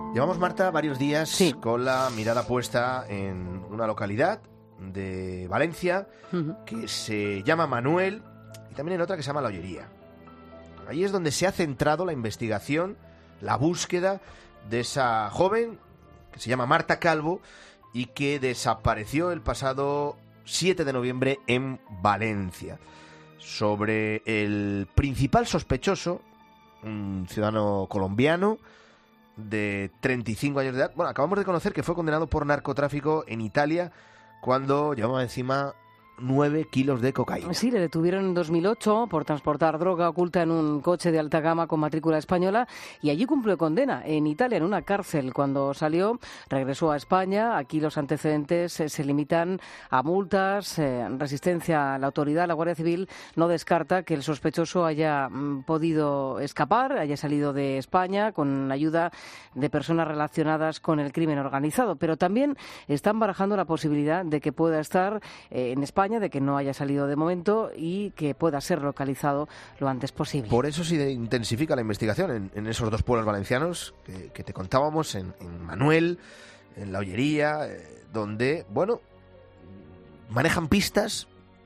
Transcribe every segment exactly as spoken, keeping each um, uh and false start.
Llevamos, Marta, varios días sí. con la mirada puesta en una localidad de Valencia uh-huh. que se llama Manuel, y también en otra que se llama La Ollería. Ahí es donde se ha centrado la investigación, la búsqueda de esa joven que se llama Marta Calvo y que desapareció el pasado siete de noviembre en Valencia. Sobre el principal sospechoso, un ciudadano colombiano de treinta y cinco años de edad. Bueno, acabamos de conocer que fue condenado por narcotráfico en Italia cuando llevaba encima nueve kilos de cocaína. Sí, le detuvieron en dos mil ocho por transportar droga oculta en un coche de alta gama con matrícula española y allí cumplió condena en Italia, en una cárcel. Cuando salió, regresó a España. Aquí los antecedentes eh, se limitan a multas, eh, resistencia a la autoridad. La Guardia Civil no descarta que el sospechoso haya mm, podido escapar, haya salido de España con ayuda de personas relacionadas con el crimen organizado. Pero también están barajando la posibilidad de que pueda estar eh, en España, de que no haya salido de momento y que pueda ser localizado lo antes posible. Por eso se intensifica la investigación en, en esos dos pueblos valencianos que, que te contábamos, en, en Manuel, en La Ollería, eh, donde, bueno, manejan pistas,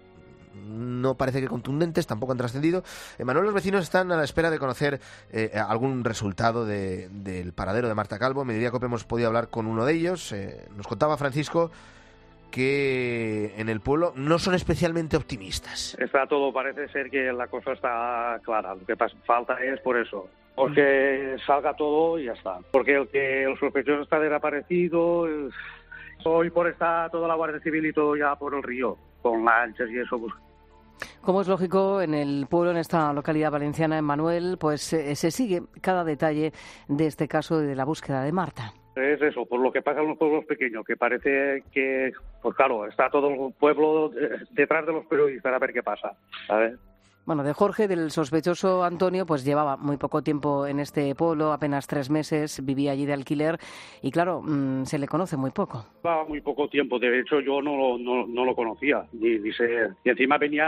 no parece que contundentes, tampoco han trascendido. En Manuel los vecinos están a la espera de conocer eh, algún resultado de, del paradero de Marta Calvo. En Mediodía Cope hemos podido hablar con uno de ellos. Eh, nos contaba Francisco que en el pueblo no son especialmente optimistas. Está todo, parece ser que la cosa está clara. Lo que pasa, falta es por eso, porque salga todo y ya está. Porque el que el sospechoso está desaparecido, hoy por está toda la Guardia Civil y todo ya por el río, con lanchas y eso. Pues. Como es lógico, en el pueblo, en esta localidad valenciana, en Manuel, pues eh, se sigue cada detalle de este caso y de la búsqueda de Marta. Es eso, por lo que pasa en los pueblos pequeños, que parece que, pues claro, está todo el pueblo detrás de los periodistas a ver qué pasa, ¿sabes? Bueno, de Jorge, del sospechoso Antonio, pues llevaba muy poco tiempo en este pueblo, apenas tres meses, vivía allí de alquiler y claro, mmm, se le conoce muy poco. Llevaba muy poco tiempo, de hecho yo no, no, no lo conocía, ni, ni sé, y encima venía,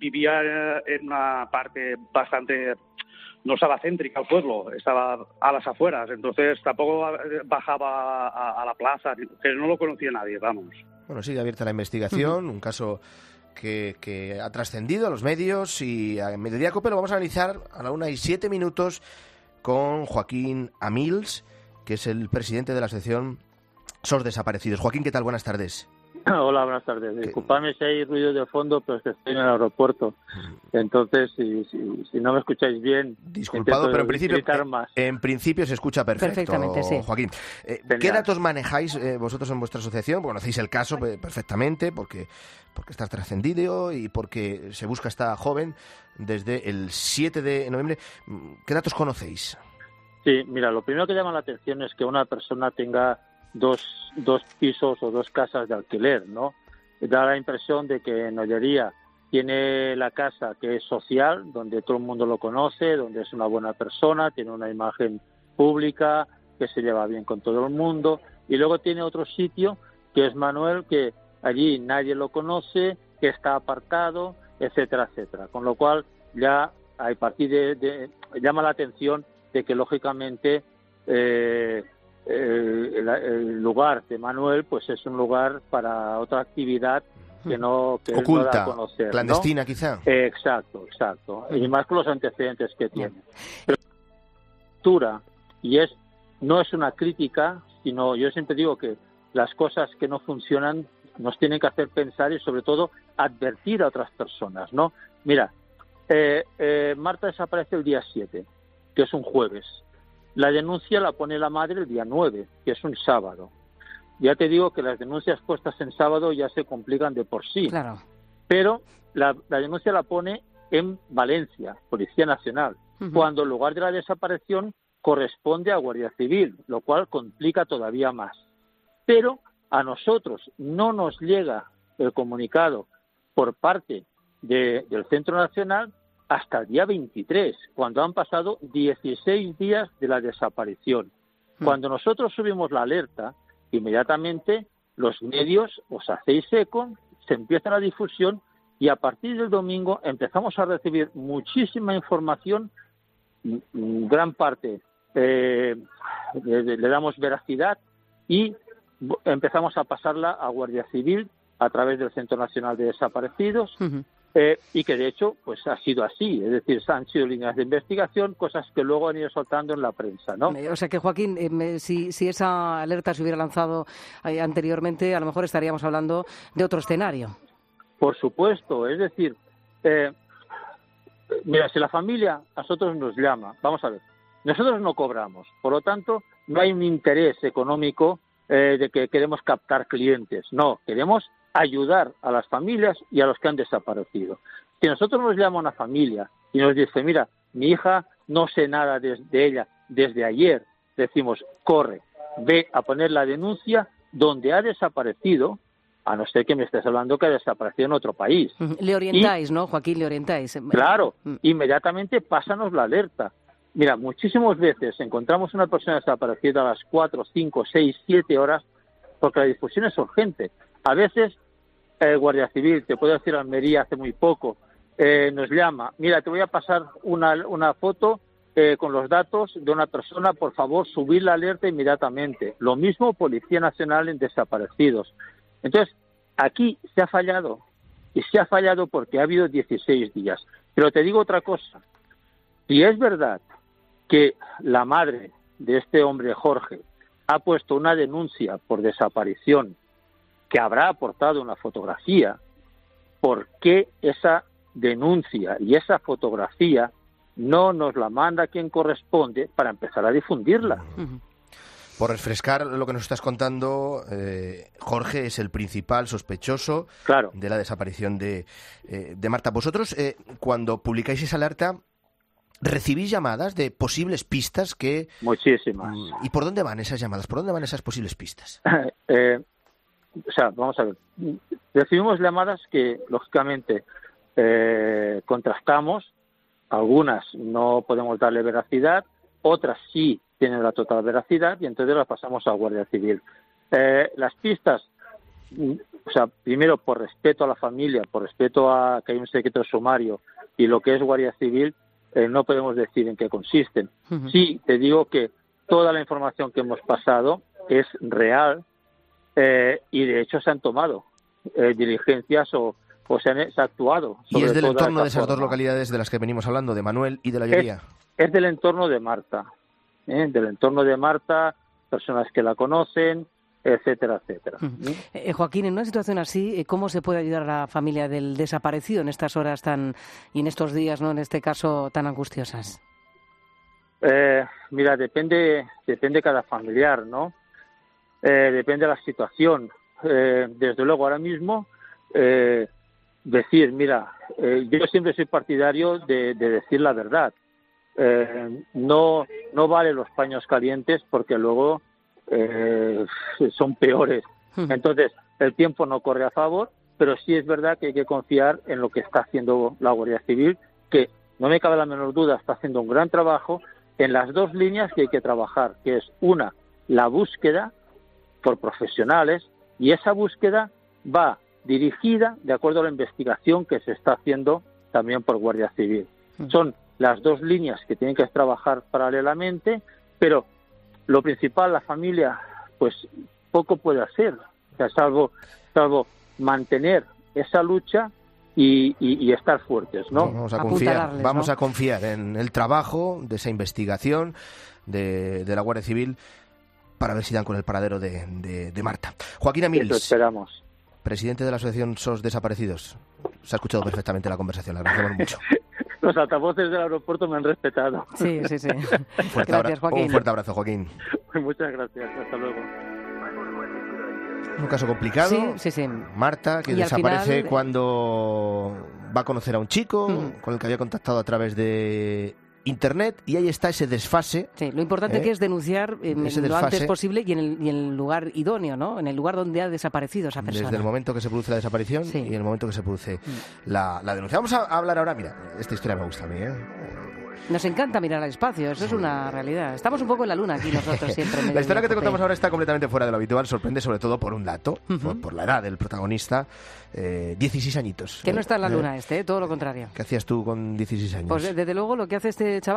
vivía en una parte bastante... No estaba céntrica al pueblo, estaba a las afueras, entonces tampoco bajaba a, a la plaza, que no lo conocía nadie, vamos. Bueno, sigue abierta la investigación, uh-huh. un caso que, que ha trascendido a los medios y a Mediodía Cope lo vamos a analizar a la una y siete minutos con Joaquín Amils, que es el presidente de la asociación S O S Desaparecidos. Joaquín, ¿qué tal? Buenas tardes. Hola, buenas tardes. Disculpadme si hay ruido de fondo, pero es que estoy en el aeropuerto. Entonces, si, si, si no me escucháis bien, disculpado, pero en principio, más. en principio se escucha perfecto, perfectamente, sí. Joaquín. Eh, ¿Qué datos manejáis eh, vosotros en vuestra asociación? Bueno, conocéis el caso perfectamente porque, porque está trascendido y porque se busca a esta joven desde el siete de noviembre. ¿Qué datos conocéis? Sí, mira, lo primero que llama la atención es que una persona tenga dos, dos pisos o dos casas de alquiler, ¿no? Da la impresión de que en Ollería tiene la casa que es social, donde todo el mundo lo conoce, donde es una buena persona, tiene una imagen pública, que se lleva bien con todo el mundo, y luego tiene otro sitio que es Manuel, que allí nadie lo conoce, que está apartado, etcétera, etcétera. Con lo cual ya a partir de, de llama la atención de que lógicamente eh, El, el lugar de Manuel pues es un lugar para otra actividad que no que oculta, él no da a conocer, clandestina, ¿no? quizá. Eh, exacto, exacto. Y más con los antecedentes que tiene. Pero, y es no es una crítica, sino yo siempre digo que las cosas que no funcionan nos tienen que hacer pensar y sobre todo advertir a otras personas, ¿no? Mira, eh, eh, Marta desaparece el día siete, que es un jueves. La denuncia la pone la madre el día nueve, que es un sábado. Ya te digo que las denuncias puestas en sábado ya se complican de por sí. Claro. Pero la, la denuncia la pone en Valencia, Policía Nacional, uh-huh. cuando el lugar de la desaparición corresponde a Guardia Civil, lo cual complica todavía más. Pero a nosotros no nos llega el comunicado por parte de, del Centro Nacional hasta el día veintitrés, cuando han pasado dieciséis días de la desaparición. Cuando nosotros subimos la alerta, inmediatamente los medios os hacéis eco, se empieza la difusión y a partir del domingo empezamos a recibir muchísima información, gran parte eh, le, le damos veracidad y empezamos a pasarla a Guardia Civil a través del Centro Nacional de Desaparecidos. Uh-huh. Eh, y que de hecho pues ha sido así, es decir, han sido líneas de investigación, cosas que luego han ido soltando en la prensa, ¿no? O sea que, Joaquín, eh, me, si, si esa alerta se hubiera lanzado eh, anteriormente, a lo mejor estaríamos hablando de otro escenario. Por supuesto, es decir, eh, mira, si la familia a nosotros nos llama, vamos a ver, nosotros no cobramos, por lo tanto, no hay un interés económico eh, de que queremos captar clientes, no, queremos ayudar a las familias y a los que han desaparecido. Si nosotros nos llama una familia y nos dice, mira, mi hija no sé nada de, de ella desde ayer, decimos, corre, ve a poner la denuncia donde ha desaparecido, a no ser que me estés hablando que ha desaparecido en otro país. Le orientáis, y, ¿no, Joaquín? Le orientáis. Claro, inmediatamente pásanos la alerta. Mira, muchísimas veces encontramos una persona desaparecida a las cuatro, cinco, seis, siete horas porque la difusión es urgente. A veces el eh, Guardia Civil, te puedo decir, Almería hace muy poco, eh, nos llama, mira, te voy a pasar una, una foto eh, con los datos de una persona, por favor, subir la alerta inmediatamente. Lo mismo Policía Nacional en desaparecidos. Entonces, aquí se ha fallado, y se ha fallado porque ha habido dieciséis días. Pero te digo otra cosa, si es verdad que la madre de este hombre, Jorge, ha puesto una denuncia por desaparición que habrá aportado una fotografía, ¿por qué esa denuncia y esa fotografía no nos la manda quien corresponde para empezar a difundirla? Uh-huh. Por refrescar lo que nos estás contando, eh, Jorge es el principal sospechoso claro. de la desaparición de, eh, de Marta. Vosotros, eh, cuando publicáis esa alerta, ¿recibís llamadas de posibles pistas que... Muchísimas. ¿Y por dónde van esas llamadas? ¿Por dónde van esas posibles pistas? eh, o sea, vamos a ver. Recibimos llamadas que, lógicamente, eh, contrastamos. Algunas no podemos darle veracidad, otras sí tienen la total veracidad y entonces las pasamos a Guardia Civil. Eh, las pistas, o sea, primero por respeto a la familia, por respeto a que hay un secreto sumario y lo que es Guardia Civil, eh, no podemos decir en qué consisten. Uh-huh. Sí, te digo que toda la información que hemos pasado es real eh, y de hecho se han tomado eh, diligencias o, o se, han, se ha actuado. ¿Y es del entorno de esas forma. dos localidades de las que venimos hablando, de Manuel y de La Lloría? Es, es del entorno de Marta, ¿eh? del entorno de Marta, personas que la conocen, etcétera, etcétera. Uh-huh. Eh, Joaquín, en una situación así, ¿cómo se puede ayudar a la familia del desaparecido en estas horas tan y en estos días, no, en este caso, tan angustiosas? Eh, mira, depende, depende cada familiar, ¿no? Eh, depende de la situación. Eh, desde luego, ahora mismo, eh, decir, mira, eh, yo siempre soy partidario de, de decir la verdad. Eh, no, no vale los paños calientes porque luego eh, son peores. Entonces, el tiempo no corre a favor, pero sí es verdad que hay que confiar en lo que está haciendo la Guardia Civil, que no me cabe la menor duda, está haciendo un gran trabajo en las dos líneas que hay que trabajar, que es una, la búsqueda por profesionales, y esa búsqueda va dirigida de acuerdo a la investigación que se está haciendo también por Guardia Civil. Mm. Son las dos líneas que tienen que trabajar paralelamente, pero lo principal, la familia, pues poco puede hacer, o sea, salvo, salvo mantener esa lucha y, y, y estar fuertes, ¿no? Vamos a confiar, vamos ¿no? a confiar en el trabajo de esa investigación de, de la Guardia Civil para ver si dan con el paradero de, de, de Marta. Joaquín Amils. Eso esperamos. Presidente de la Asociación S O S Desaparecidos. Se ha escuchado perfectamente la conversación, le agradecemos mucho. Los altavoces del aeropuerto me han respetado. Sí, sí, sí. Un fuerte, gracias, Joaquín. Un fuerte abrazo, Joaquín. Muchas gracias, hasta luego. Es un caso complicado. Sí, sí, sí. Marta, que y desaparece final... cuando va a conocer a un chico mm. con el que había contactado a través de Internet, y ahí está ese desfase. Sí, lo importante ¿eh? que es denunciar eh, lo antes posible y en, el, y en el lugar idóneo, ¿no? En el lugar donde ha desaparecido esa persona. Desde el momento que se produce la desaparición sí. y en el momento que se produce mm. la, la denuncia. Vamos a hablar ahora, mira, esta historia me gusta a mí, ¿eh? Nos encanta mirar al espacio, eso es una realidad. Estamos un poco en la luna aquí nosotros siempre. La historia que te contamos ahora está completamente fuera de lo habitual, sorprende sobre todo por un dato, uh-huh. por, por la edad del protagonista, eh, dieciséis añitos. Que no está en la eh, luna este, ¿eh? Todo lo contrario. ¿Qué hacías tú con dieciséis años? Pues desde luego lo que hace este chaval no.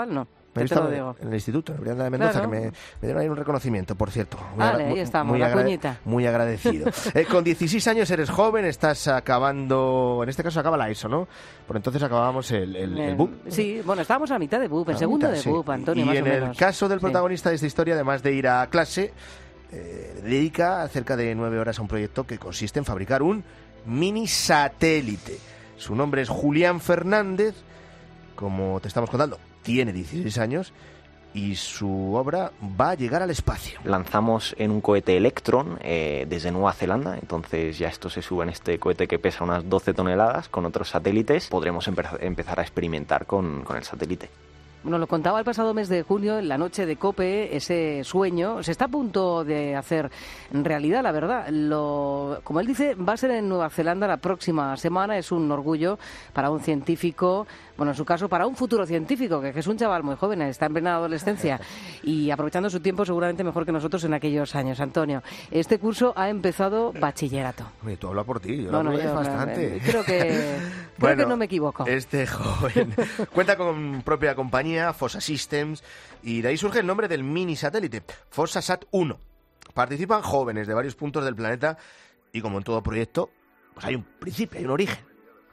Me he visto en el instituto, en Brianda de Mendoza, claro. que me, me dieron ahí un reconocimiento, por cierto. Muy vale, ahí estamos, muy la agra- cuñita. Muy agradecido. eh, con dieciséis años eres joven, estás acabando... En este caso acaba la ESO, ¿no? Por entonces acabábamos el, el, el B U P. Sí, bueno, estábamos a mitad de B U P, en segundo mitad, de sí. B U P, Antonio, y, más y en o menos. el caso del protagonista sí. de esta historia, además de ir a clase, eh, dedica cerca de nueve horas a un proyecto que consiste en fabricar un mini satélite. Su nombre es Julián Fernández, como te estamos contando, tiene dieciséis años y su obra va a llegar al espacio. Lanzamos en un cohete Electron eh, desde Nueva Zelanda, entonces ya esto se sube en este cohete que pesa unas doce toneladas con otros satélites. Podremos empe- empezar a experimentar con, con el satélite. Nos lo contaba el pasado mes de junio, en la noche de COPE, ese sueño se está a punto de hacer realidad, la verdad. Lo, como él dice, va a ser en Nueva Zelanda la próxima semana. Es un orgullo para un científico, bueno, en su caso, para un futuro científico, que es un chaval muy joven, está en plena adolescencia y aprovechando su tiempo seguramente mejor que nosotros en aquellos años. Antonio, este curso ha empezado bachillerato. Oye, tú hablas por ti, yo no, lo no, yo, bastante. Me, creo que, creo bueno, que no me equivoco. Este joven cuenta con propia compañía, Fossa Systems, y de ahí surge el nombre del mini satélite, FossaSat uno. Participan jóvenes de varios puntos del planeta y, como en todo proyecto, pues hay un principio, hay un origen.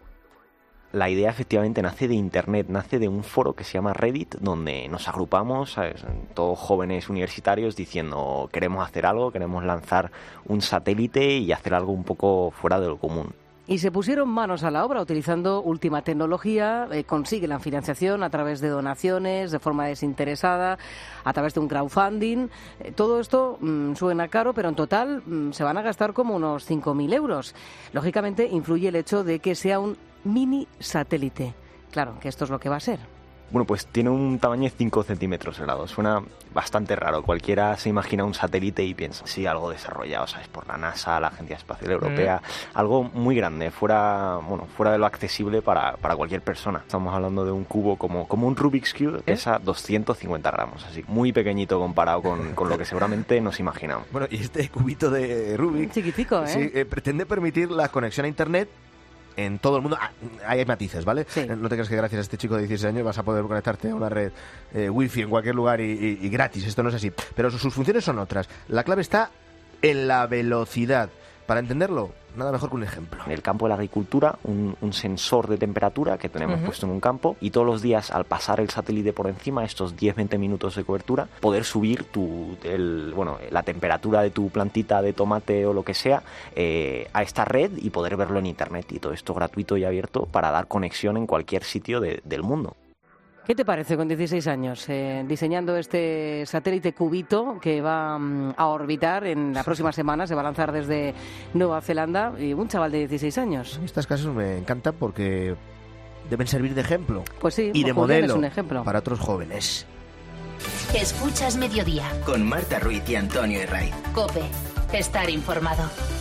La idea efectivamente nace de internet, nace de un foro que se llama Reddit, donde nos agrupamos, ¿sabes?, todos jóvenes universitarios diciendo queremos hacer algo, queremos lanzar un satélite y hacer algo un poco fuera de lo común. Y se pusieron manos a la obra utilizando última tecnología, eh, consiguen la financiación a través de donaciones, de forma desinteresada, a través de un crowdfunding. Eh, todo esto mmm, suena caro, pero en total mmm, se van a gastar como unos cinco mil euros. Lógicamente influye el hecho de que sea un mini satélite. Claro, que esto es lo que va a ser. Bueno, pues tiene un tamaño de cinco centímetros de lado. Suena bastante raro. Cualquiera se imagina un satélite y piensa, sí, algo desarrollado, ¿sabes?, por la NASA, la Agencia Espacial Europea. Mm. Algo muy grande, fuera bueno fuera de lo accesible para, para cualquier persona. Estamos hablando de un cubo como, como un Rubik's Cube, que pesa doscientos cincuenta gramos. Así, muy pequeñito comparado con, con lo que seguramente nos imaginamos. Bueno, y este cubito de Rubik... Chiquitico, ¿eh? Sí, eh, pretende permitir la conexión a Internet en todo el mundo. Ah, hay matices, ¿vale? Sí. No te creas que gracias a este chico de dieciséis años vas a poder conectarte a una red eh, wifi en cualquier lugar y, y, y gratis. Esto no es así. Pero sus, sus funciones son otras. La clave está en la velocidad. Para entenderlo, nada mejor que un ejemplo. En el campo de la agricultura, un, un sensor de temperatura que tenemos uh-huh. puesto en un campo, y todos los días, al pasar el satélite por encima, estos diez a veinte minutos de cobertura, poder subir tu, el, bueno, la temperatura de tu plantita de tomate o lo que sea eh, a esta red y poder verlo en internet. Y todo esto gratuito y abierto para dar conexión en cualquier sitio de, del mundo. ¿Qué te parece con dieciséis años eh, diseñando este satélite cubito que va um, a orbitar en la próxima semana? Se va a lanzar desde Nueva Zelanda, y un chaval de dieciséis años. En estos casos me encantan porque deben servir de ejemplo. Pues sí, y de Julián modelo es un ejemplo para otros jóvenes. Escuchas Mediodía con Marta Ruiz y Antonio Herraiz. COPE, estar informado.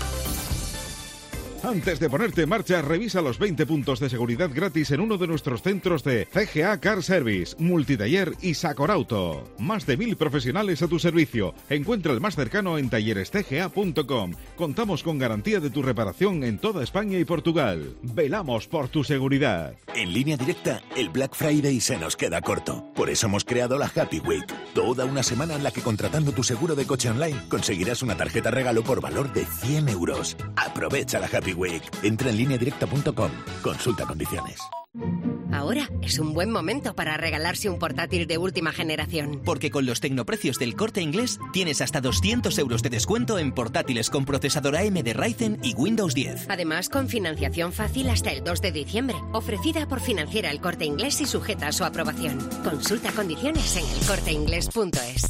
Antes de ponerte en marcha, revisa los veinte puntos de seguridad gratis en uno de nuestros centros de C G A Car Service, Multitaller y Sacorauto. Más de mil profesionales a tu servicio. Encuentra el más cercano en talleres c g a punto com. Contamos con garantía de tu reparación en toda España y Portugal. Velamos por tu seguridad. En Línea Directa, el Black Friday se nos queda corto. Por eso hemos creado la Happy Week. Toda una semana en la que, contratando tu seguro de coche online, conseguirás una tarjeta regalo por valor de cien euros. Aprovecha la Happy Week. Entra en línea directa punto com. Consulta condiciones. Ahora es un buen momento para regalarse un portátil de última generación. Porque con los tecnoprecios del Corte Inglés tienes hasta doscientos euros de descuento en portátiles con procesador A M D Ryzen y Windows diez. Además, con financiación fácil hasta el dos de diciembre. Ofrecida por Financiera El Corte Inglés y sujeta a su aprobación. Consulta condiciones en el corte inglés punto es.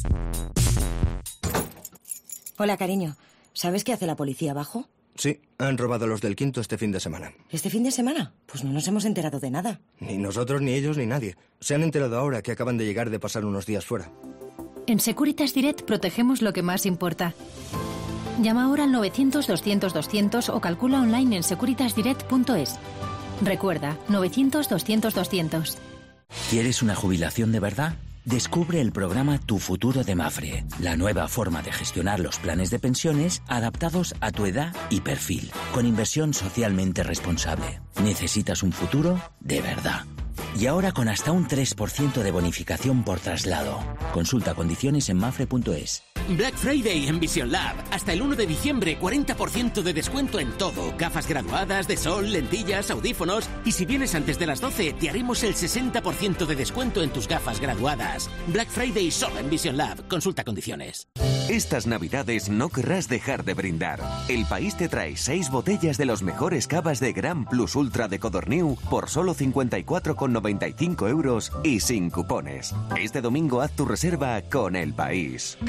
Hola, cariño. ¿Sabes qué hace la policía abajo? Sí, han robado los del Quinto este fin de semana. ¿Este fin de semana? Pues no nos hemos enterado de nada. Ni nosotros, ni ellos, ni nadie. Se han enterado ahora que acaban de llegar de pasar unos días fuera. En Securitas Direct protegemos lo que más importa. Llama ahora al novecientos, doscientos, doscientos o calcula online en securitas direct punto es. Recuerda, novecientos, doscientos, doscientos. ¿Quieres una jubilación de verdad? Descubre el programa Tu Futuro de Mafre, la nueva forma de gestionar los planes de pensiones adaptados a tu edad y perfil, con inversión socialmente responsable. ¿Necesitas un futuro de verdad? Y ahora con hasta un tres por ciento de bonificación por traslado. Consulta condiciones en mafre punto es. Black Friday en Vision Lab. Hasta el uno de diciembre, cuarenta por ciento de descuento en todo. Gafas graduadas, de sol, lentillas, audífonos. Y si vienes antes de las doce, te haremos el sesenta por ciento de descuento en tus gafas graduadas. Black Friday solo en Vision Lab. Consulta condiciones. Estas navidades no querrás dejar de brindar. El País te trae seis botellas de los mejores cavas de Gran Plus Ultra de Codorniu por solo cincuenta y cuatro con noventa y cinco euros y sin cupones. Este domingo haz tu reserva con El País.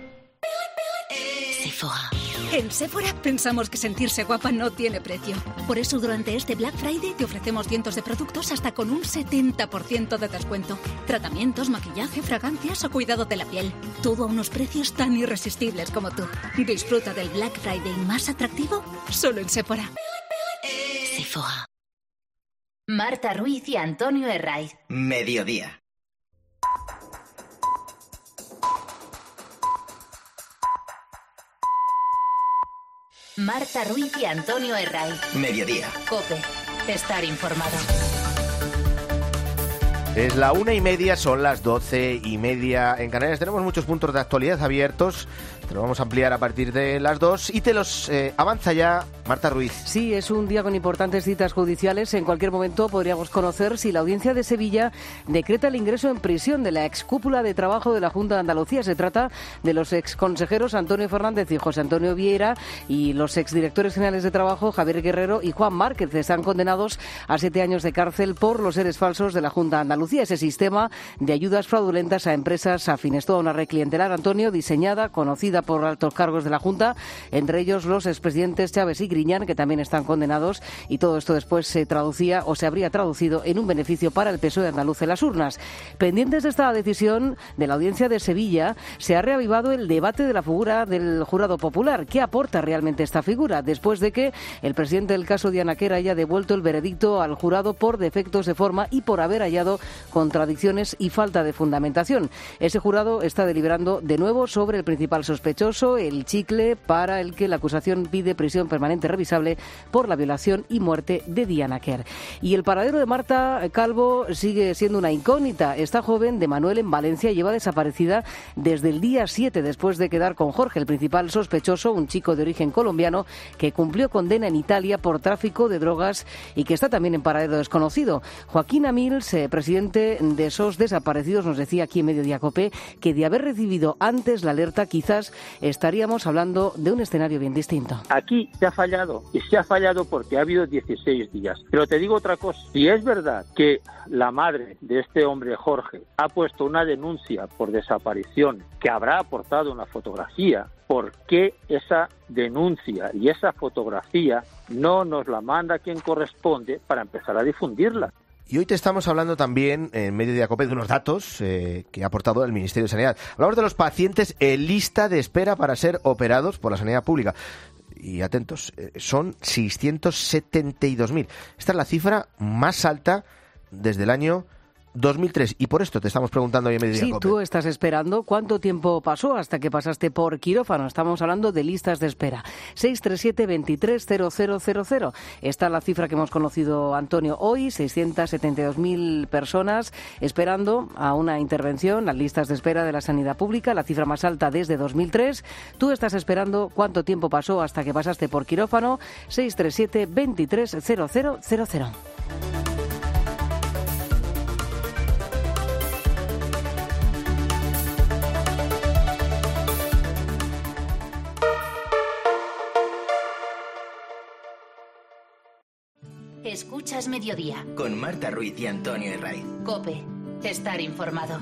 Sephora. En Sephora pensamos que sentirse guapa no tiene precio. Por eso durante este Black Friday te ofrecemos cientos de productos hasta con un setenta por ciento de descuento. Tratamientos, maquillaje, fragancias o cuidado de la piel. Todo a unos precios tan irresistibles como tú. Disfruta del Black Friday más atractivo solo en Sephora. Sephora. Marta Ruiz y Antonio Herraiz. Mediodía. Marta Ruiz y Antonio Herraiz. Mediodía. COPE. Estar informado. Es la una y media, son las doce y media en Canarias. Tenemos muchos puntos de actualidad abiertos. Te lo vamos a ampliar a partir de las dos y te los eh, avanza ya Marta Ruiz. Sí, es un día con importantes citas judiciales. En cualquier momento podríamos conocer si la Audiencia de Sevilla decreta el ingreso en prisión de la excúpula de trabajo de la Junta de Andalucía. Se trata de los exconsejeros Antonio Fernández y José Antonio Vieira y los exdirectores generales de trabajo Javier Guerrero y Juan Márquez. Están condenados a siete años de cárcel por los seres falsos de la Junta de Andalucía, ese sistema de ayudas fraudulentas a empresas afines. Toda una red clientelar, Antonio, diseñada, conocida por altos cargos de la Junta, entre ellos los expresidentes Chávez y Griñán, que también están condenados, y todo esto después se traducía o se habría traducido en un beneficio para el P S O E andaluz en las urnas. Pendientes de esta decisión de la Audiencia de Sevilla, se ha reavivado el debate de la figura del jurado popular. ¿Qué aporta realmente esta figura? Después de que el presidente del caso Diana Quer haya devuelto el veredicto al jurado por defectos de forma y por haber hallado contradicciones y falta de fundamentación. Ese jurado está deliberando de nuevo sobre el principal sospechoso, el chicle, para el que la acusación pide prisión permanente revisable por la violación y muerte de Diana Quer. Y el paradero de Marta Calvo sigue siendo una incógnita. Esta joven de Manuel en Valencia lleva desaparecida desde el día siete, después de quedar con Jorge, el principal sospechoso, un chico de origen colombiano que cumplió condena en Italia por tráfico de drogas y que está también en paradero desconocido. Joaquín Amils, eh, presidente de S O S Desaparecidos, nos decía aquí en Mediodía COPE que de haber recibido antes la alerta quizás estaríamos hablando de un escenario bien distinto. Aquí se ha fallado, y se ha fallado porque ha habido dieciséis días. Pero te digo otra cosa, si es verdad que la madre de este hombre, Jorge, ha puesto una denuncia por desaparición que habrá aportado una fotografía, ¿por qué esa denuncia y esa fotografía no nos la manda quien corresponde para empezar a difundirla? Y hoy te estamos hablando también, en Mediodía COPE, de unos datos eh, que ha aportado el Ministerio de Sanidad. Hablamos de los pacientes en lista de espera para ser operados por la sanidad pública. Y atentos, eh, son seiscientos setenta y dos mil. Esta es la cifra más alta desde el año dos mil tres, y por esto te estamos preguntando hoy en Mediodía Sí, COPE. tú estás esperando. ¿Cuánto tiempo pasó hasta que pasaste por quirófano? Estamos hablando de listas de espera. seis tres siete, veintitrés, cero cero cero cero. Esta es la cifra que hemos conocido, Antonio, hoy. seiscientos setenta y dos mil personas esperando a una intervención, las listas de espera de la sanidad pública, la cifra más alta desde dos mil tres. Tú estás esperando. ¿Cuánto tiempo pasó hasta que pasaste por quirófano? seis tres siete, veintitrés, cero cero cero cero. Escuchas Mediodía. Con Marta Ruiz y Antonio Herraiz. COPE. Estar informado.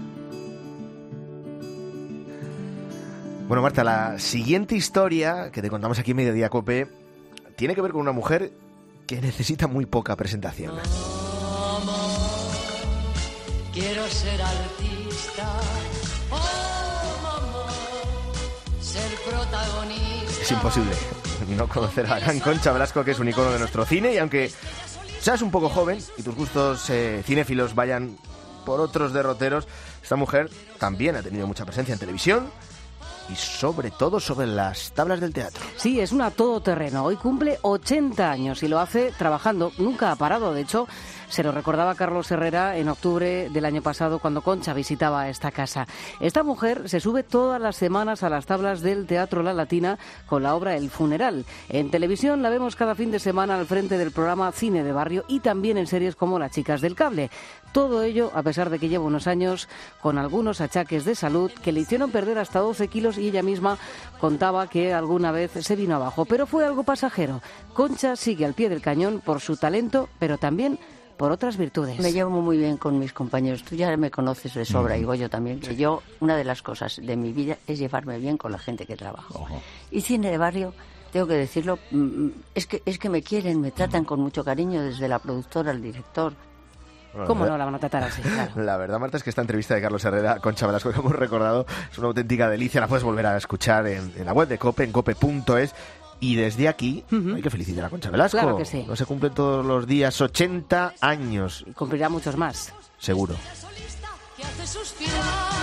Bueno, Marta, la siguiente historia que te contamos aquí en Mediodía COPE tiene que ver con una mujer que necesita muy poca presentación. Mamá, quiero ser artista. Oh, mamá, ser protagonista. Es imposible no conocer a la gran Concha Velasco, que es un icono de nuestro cine, y aunque seas un poco joven y tus gustos eh, cinéfilos vayan por otros derroteros, esta mujer también ha tenido mucha presencia en televisión y sobre todo sobre las tablas del teatro. Sí, es una todoterreno. Hoy cumple ochenta años y lo hace trabajando. Nunca ha parado, de hecho. Se lo recordaba Carlos Herrera en octubre del año pasado cuando Concha visitaba esta casa. Esta mujer se sube todas las semanas a las tablas del Teatro La Latina con la obra El Funeral. En televisión la vemos cada fin de semana al frente del programa Cine de Barrio y también en series como Las Chicas del Cable. Todo ello a pesar de que lleva unos años con algunos achaques de salud que le hicieron perder hasta doce kilos y ella misma contaba que alguna vez se vino abajo. Pero fue algo pasajero. Concha sigue al pie del cañón por su talento, pero también por otras virtudes. Me llevo muy bien con mis compañeros. Tú ya me conoces de sobra, uh-huh. y Goyo también. Que yo, una de las cosas de mi vida es llevarme bien con la gente que trabajo. Uh-huh. Y Cine de Barrio, tengo que decirlo, es que, es que me quieren, me tratan con mucho cariño, desde la productora al director. Bueno, ¿cómo no la van a tratar así? Claro. La verdad, Marta, es que esta entrevista de Carlos Herrera con Concha Velasco que hemos recordado es una auténtica delicia. La puedes volver a escuchar en, en la web de COPE, en cope punto es. Y desde aquí uh-huh. hay que felicitar a Concha Velasco. Claro que sí. No se cumplen todos los días ochenta años. Y cumplirá muchos más. Seguro. Que hace suspirar.